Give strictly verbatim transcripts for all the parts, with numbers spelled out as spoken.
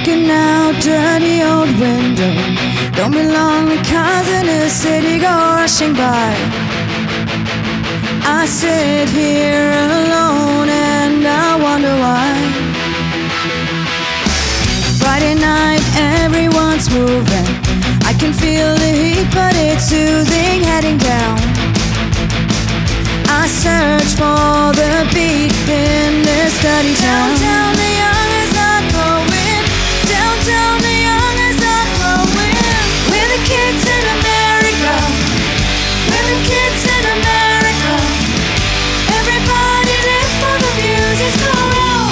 Looking out dirty old window, don't belong to cars in a city go rushing by. I sit here alone and I wonder why. Friday night, everyone's moving. I can feel the heat, but it's soothing heading down. I search for the beat in this dirty town. Downtown, the young is not growing. Downtown, the young is not growing. We're the kids in America. We're the kids in America. Everybody live for the music's call.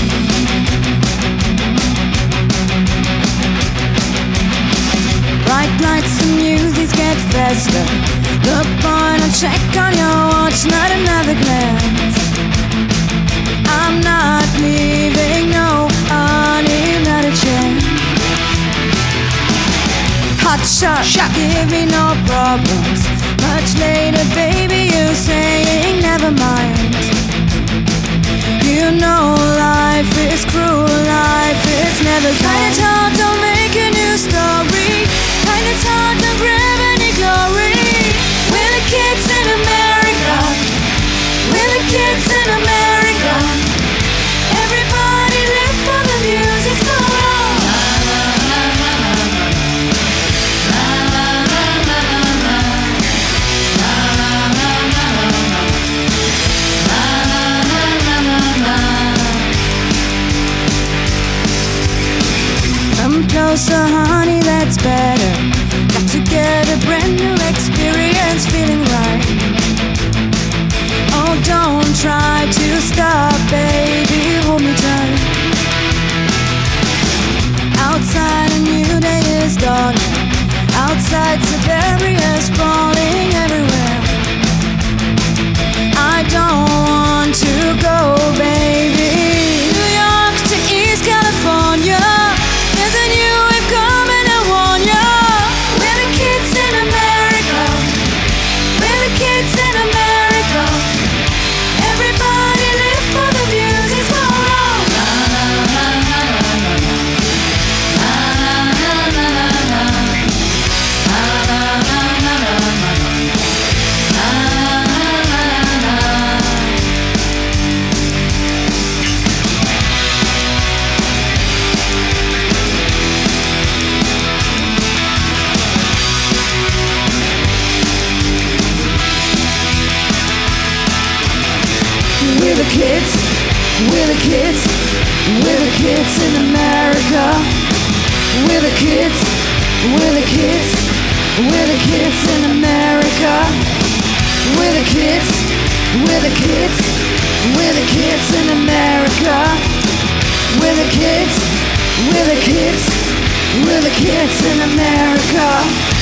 Bright lights and music get faster. The point and check on your watch, not another glance. I'm not leaving, no, honey, not a chance. Hot shot, shot, give me no problems. Much later, baby, you saying never mind. You know life is cruel, life is never kind. Kinda talk, don't make a new story. Kinda talk, don't grab any glory. We're the kids in America. We're the kids in America. Everybody live for the music's call. Come closer, honey, that's better. Got to get a brand new experience, feeling right. Oh, don't try to stop, baby, hold me tight. Outside a new day is dawning. Outside Siberia's falling everywhere. I don't want to go, baby. New York to East California. There's a new wave coming, I warn ya. We're the kids in America. We're the kids in America. Everybody live for the music's call. We're the kids, we're the kids, we're the kids in America. We're the kids, we're the kids, we're the kids in America. We're the kids, we're the kids, we're the kids in America. We're the kids, we're the kids, we're the kids in America.